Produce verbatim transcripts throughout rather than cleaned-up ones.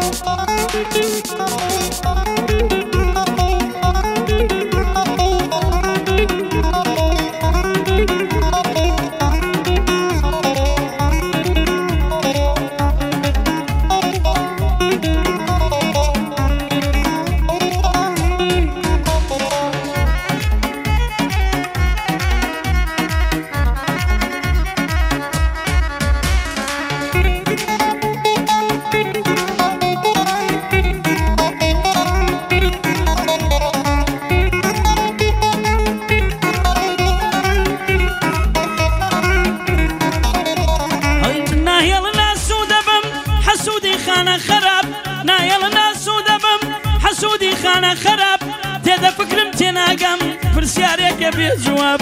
خانە خراپ تێدە فکرم تێناگەم پرسیارێکە بێ جواب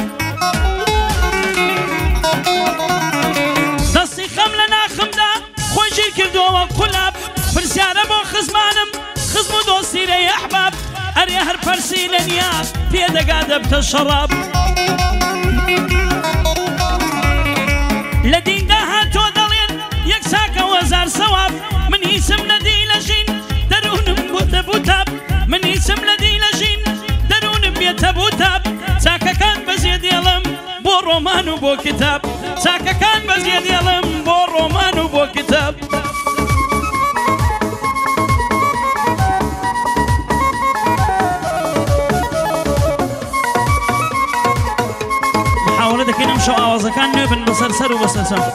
دەستی خەم لە ناخمدا خۆی ژیر کردۆوە قولاب پرسیارە بۆ خزمانم خزم و دۆستیرەی ئەحباب ئەرێ هەر پەرسی لە نیە پێدەگا دەبتە شەڕاب لە دیندا هاتۆ دەڵێن یەک چاکە وەزار سەواب من هیچم نەدی لە ژین دەروونم بۆتە بوتاب من هیچم لەدی لە ژین دەروونم بێتە بوتاب چاکەکان بەزێ دێڵم بۆ ڕۆمان و بۆ کتاب چاکەکان بەزێ دێڵم بۆ ڕۆمان و بۆ کتاب محاولە دەکەین ئەم شەو ئاوازەکان نوێ بن بەسەر سەر و بەسەر سەر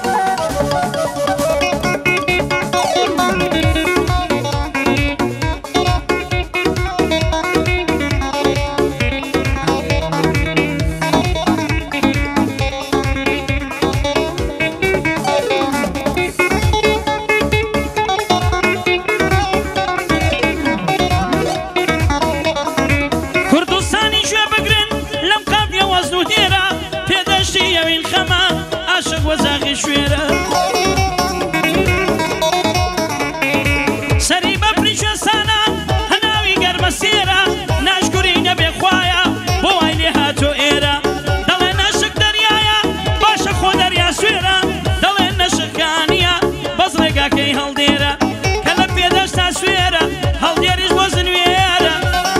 شوێرە سەری بەفری شوێستانە هەناوی گەرمە سێرە ناشکوری نەبێ خوایە بۆ وای لێ هاتۆ ئێرە دەڵێ نەشک دەریایە باشە خۆ دەریا سوێرە دەڵێ نەشکانیە بەس ڕێگاکەی هەڵدێرە کە لە پێدەشتا سوێرە هەڵدێریش بۆ زنوێرە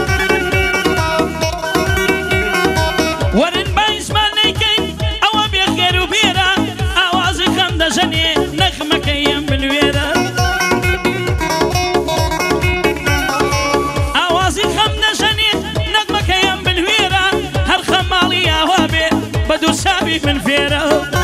وەرن با ئیسمان نەیکەین ئەوە بێخێر و بێرە دەژەنێ نەخمەکەیم بنوێرە ئاوازی خەم دەژەنێ نەخمەکەیم بنوێرە هەر خەماڵی ئاوا بێ بە دوو چاوی من فێرە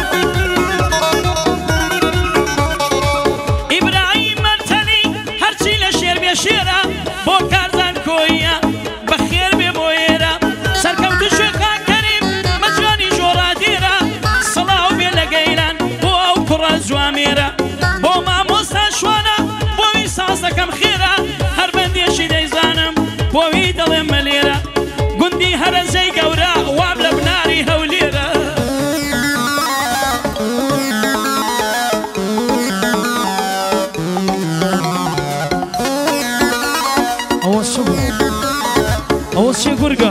ئیبراهیم مەرتەلی هەرچی لە شێر بێ شێرە بۆ کارزان کۆیە بەخێر بێ بۆ ئێرە سەرکەوتو شوێخا کەریم مەجوانی ژۆڕادێرە سڵاو بێ لە گەیران جوامێرە بۆ مامۆستا شوانە بۆوی ساز دەکەم خێرە هەر بەندێشی دەیزانم بۆوی دەڵێم مەلێرە گوندی هەرەزەی گەورە واب لە بناری هەولێرە ئەوە سوب ئەوە چێ گورگە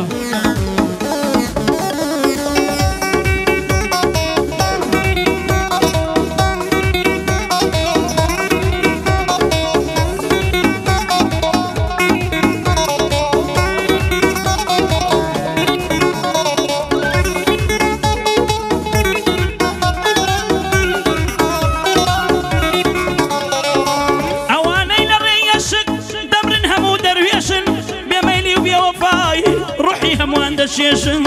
شێشن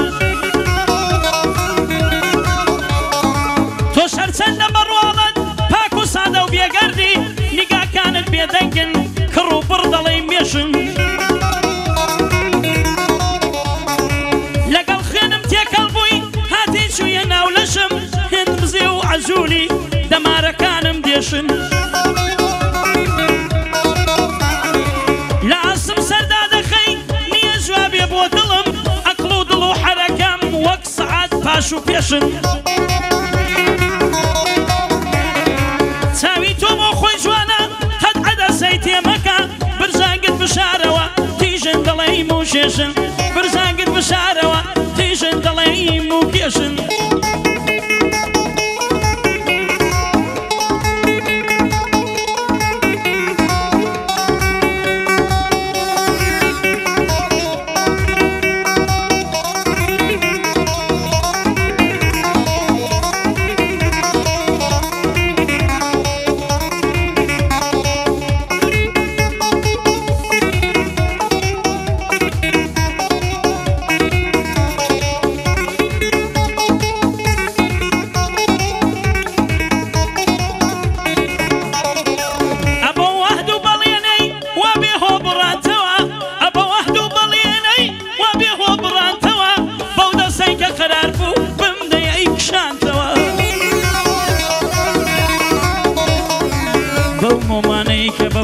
تۆ شەرچەندە بەڕواڵەت پاک و سادە و بێگەردی نیگاکانت بێدەنگن کڕ و بڕ دەڵێی مێشن لەگەڵ خوێنم تێکەڵ بووی هاتی چوویە ناو لەشم هێند بزێ و عەزوولی دەمارەکانم دێشن لە ئاسم سەردا دەخەی نییە جوابێ بۆ دڵم وەک سەعات پاش و پێشن چاوی تۆ بۆ خۆی جوانە قەت عەدەسەی تێمەکە برزانگت بشارەوە تیژن دەڵێیم و شێشن برزانگت بشارەوە تیژن دەڵێیم و کێشن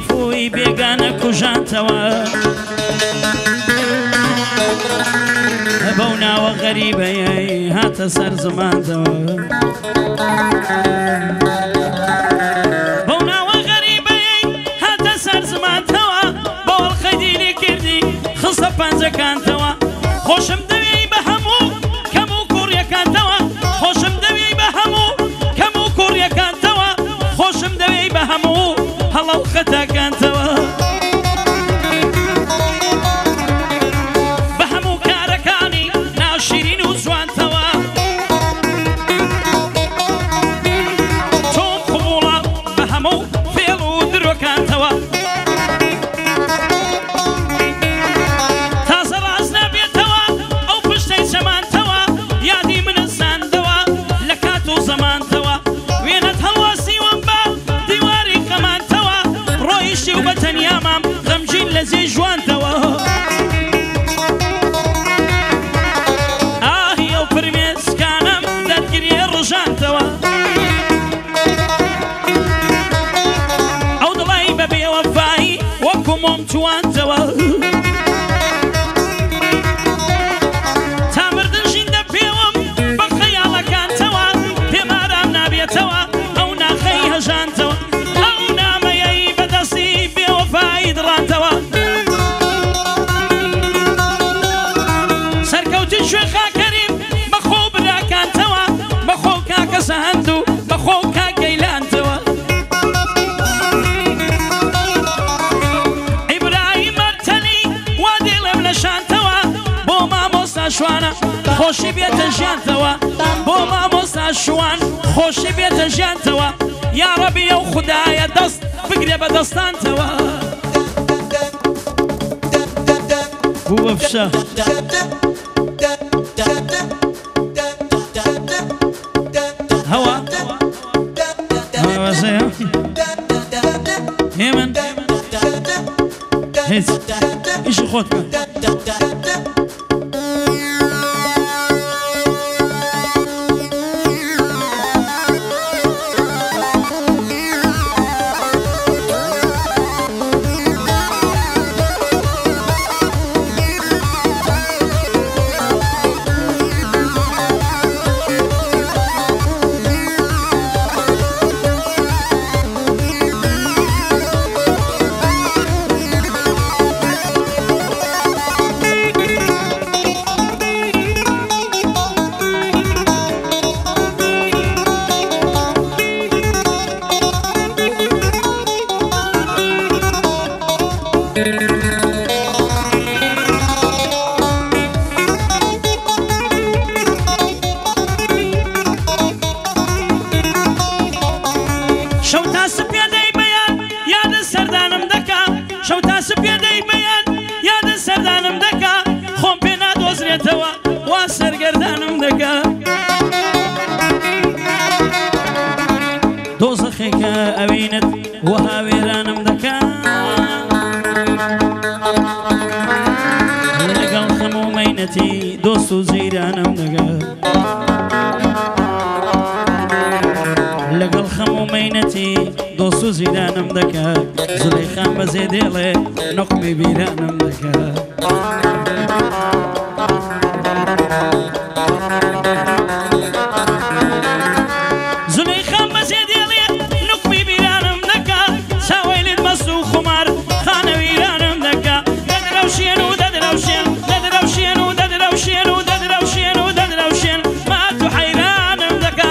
بەفۆی بێگانە کوژانتەوە بەو ناوە غەریبەیەی هاتە سەر زمانتەوە بەو ناوە غەریبەیەی هاتە سەر زمانتەوە بە وەڵخەی دیری کردی خستە پەنجەکانتەوە خۆشم دەوێی بە هەموو کەم و کوڕیەکانتەوە خۆشم دەوێی بە هەموو کەم و کوڕیەکانتەوە خۆشم دەوێی بە هەموو هەڵە و خەتاکانتەوە بە هەموو کارەکانی ناوشیرین و جوانتەوە تۆم قبوڵە بە هەموو فێڵ و درۆکانتەوە تازە ڕاست نابێتەوە ئەو پشتەی چەمانتەوە یادی منت ساندەوە لە کات و زەمانتەوە وێنەت هەڵواسیوەم بە دیواری قەمانتەوە ڕۆیشتی و بە تەنیا مام غەمگین لە جێی ژوانتەوە ئاهی ئەو فرمێسکانم دەرگریێ ڕژانتەوە ئەو دڵی بە بێوەفایی وەکو مۆم توانتەوە تا مردن ژیندە پێوەم بە خەیاڵەکانتەوە پێم ئارام نابێتەوە ئەو ناخەی هەژانتەوە ئەو نامەیەی بەدەستی بێوەفایی دڕانتەوە سەرکەوتی شوێ خاکەریم بەخۆ براکانتەوە بەخۆ کاکە سەهەند و بەخۆ کاگەیلانتەوە ئیبراهیم مەرتەلی وا دێڵم لە شانتەوە بۆ مامۆستا شوانە خۆشی بێتە ژیانتەوە بۆ مامۆستا شوان خۆشی بێتە ژیانتەوە یا ڕەبی ئەو خودایە دەست بگرێ بە دەستانتەوە بوو بە فشە هەوا هەوازەیە هێمن هیچ ئیشی خۆت بکە شەو تاسە پێدەی بەیان یادە سەردانم دەکا شەو تاسە پێدەی بەیان یادە سەردانم دەکا خۆم پێ نادۆزرێتەوە وا سەرگەردانم دەکا دۆزەخێکە ئەوینت وەها وێرانم دەکا لەگەڵ هەموو مەینەتی دۆست و جەیرانم دەکا لەگەڵ هەموو مەینەتی دۆست و زیرانم دەکا زولەیخان بەزێ دێڵێ نوقمی بیرانم دەکا زولەیخان بەزێ دێڵێ نوقمی بیرانم دەکا چاوەیلت مەست و خومار خانە ویرانم دەکا دەدرەوشێن و دەدرەوشێن دەدرەوشێن و دەدرەوشێن و دەدرەوشێن و دەدرەوشێن مات و حەیرانم دەکا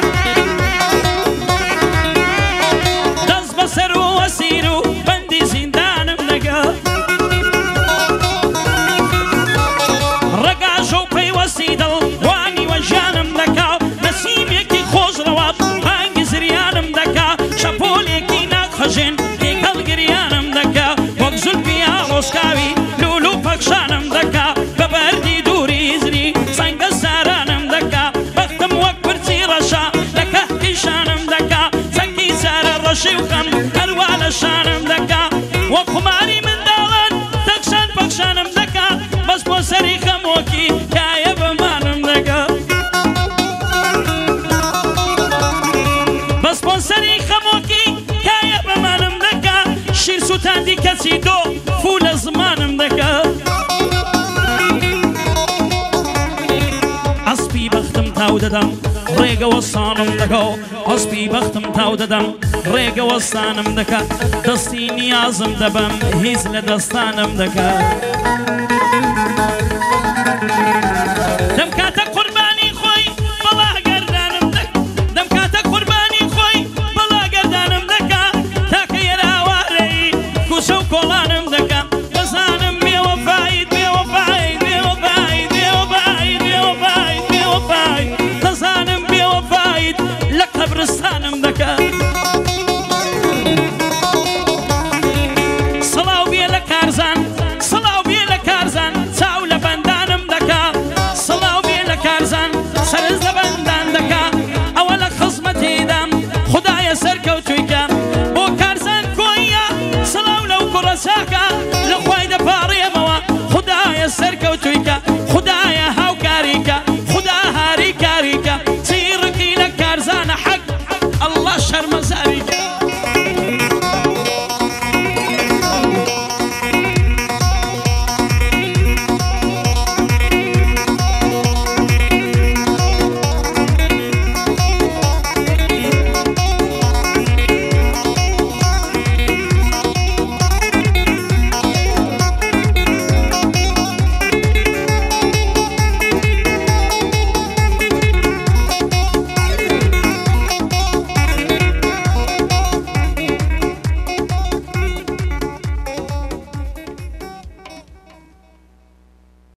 سەر و وەسیر و بەندی زیندانم دەکا سوتاندی کەچی دۆ فوو لە زمانم دەکات ئەسپی بەختم تاو دەدەم ڕێگەوەستانم دەکەوت ئەسپی بەختم تاو دەدەم ڕێگەوەستانم دەکات دەستی نیازم دەبەم هیچ لە دەستانم دەکات دەم کاتە قوربانی خۆی بەڵا گەردانم دەکات دەم کاتە قوربانی خۆی بەڵا گەردانم دەکات تاکە یێراوارەی کوچە و کۆڵانم دەکات دەزانم بێوەفایت بێوەفایت بێوەفایت بێوەفایت بێوەفایت بێوەفایت دەزانم بێوەفایت لە قەبرستانم دەکات سڵاو بێ لە کارزان سڵاو بێ لە کارزان چاو لە بەندانم دەکات سڵاو بێ لە کارزان سەرز لە بەندان دەکات ئەوە لە خزمەتێدام خودایە سەرکەوتوویکە بۆ کارزان کۆیە سڵاو لەو کوڕە چاکە